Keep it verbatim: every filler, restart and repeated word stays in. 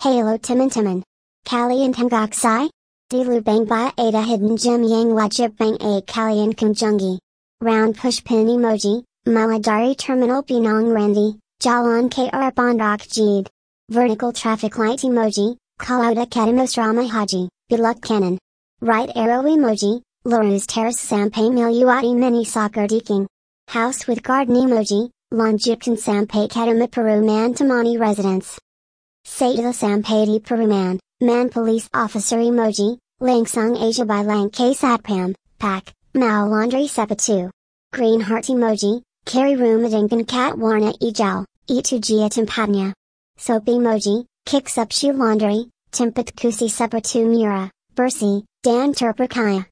Halo Timan Timan. Kalian Tenggok Sai? Dilu Bang Ba Ada Hidden Gem Yang Wajib Bang A Kalian Kunjungi. Round Push Pin Emoji, Maladari Terminal Pinang Randi, Jalan K R Bondok Jeed. Vertical Traffic Light Emoji, Kalauda Kadamos Rama Haji, Biluk Kanan. Right Arrow Emoji, Lurus Terrace Sampai Miluati Mini Soccer Deking. House with Garden Emoji, Lanjutkan Sampai Kadama Peruman Tamani Residence. Say to the Sampai di Peruman, Man Police Officer Emoji, Langsung Asia by Lang K Satpam, Pak, Mao Laundry Sepatu. Green Heart Emoji, Kari Rumadinkan Kat Warna Ijal, Itu Jia Tempatnya. Soap Emoji, Kicks Up Shoe Laundry, Tempat Kusi Sepatu Mura, Bersi, Dan Terperkaya.